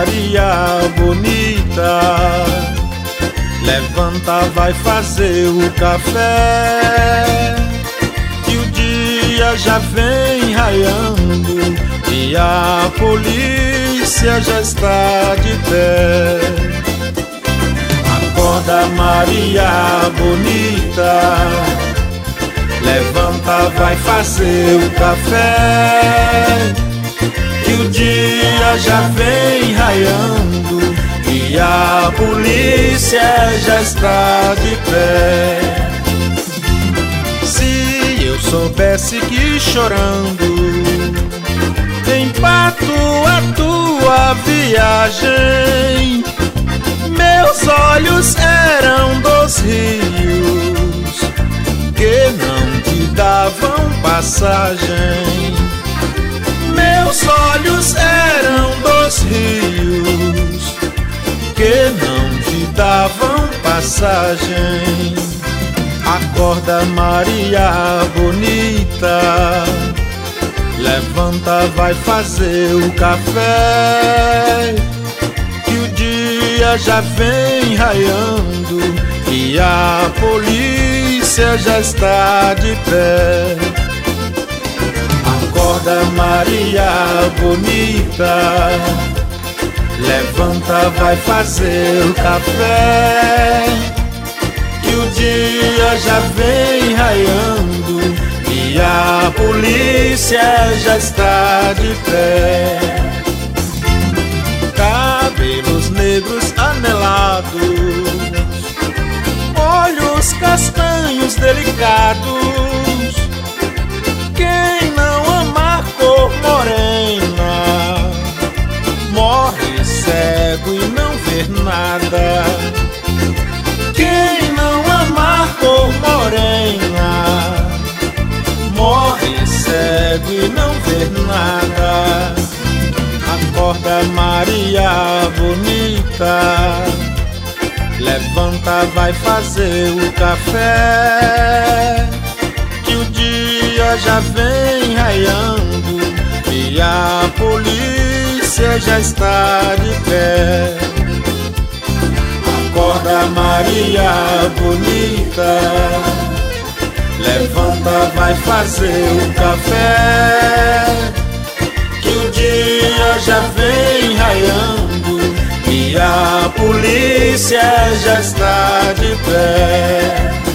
Maria bonita, levanta, vai fazer o café, que o dia já vem raiando e a polícia já está de pé. Acorda, Maria bonita, levanta, vai fazer o café, que o dia já vem raiando e a polícia já está de pé. Se eu soubesse que chorando empato a tua viagem, meus olhos eram dos rios que não te davam passagem. Meus olhos eram dos rios que não te davam passagem. Acorda, Maria bonita, levanta, vai fazer o café, que o dia já vem raiando e a polícia já está de pé. Acorda, Maria bonita, levanta, vai fazer o café, que o dia já vem raiando e a polícia já está de pé. Cabelos negros anelados, olhos castanhos delicados, quem não amar cor morena morre cego e não vê nada. Quem não amar cor morena morre cego e não vê nada. Acorda, Maria bonita, levanta, vai fazer o café, que o dia já vem raiando e a polícia já está de pé. Acorda, Maria bonita, levanta, vai fazer o café, que o dia já vem raiando e a polícia já está de pé.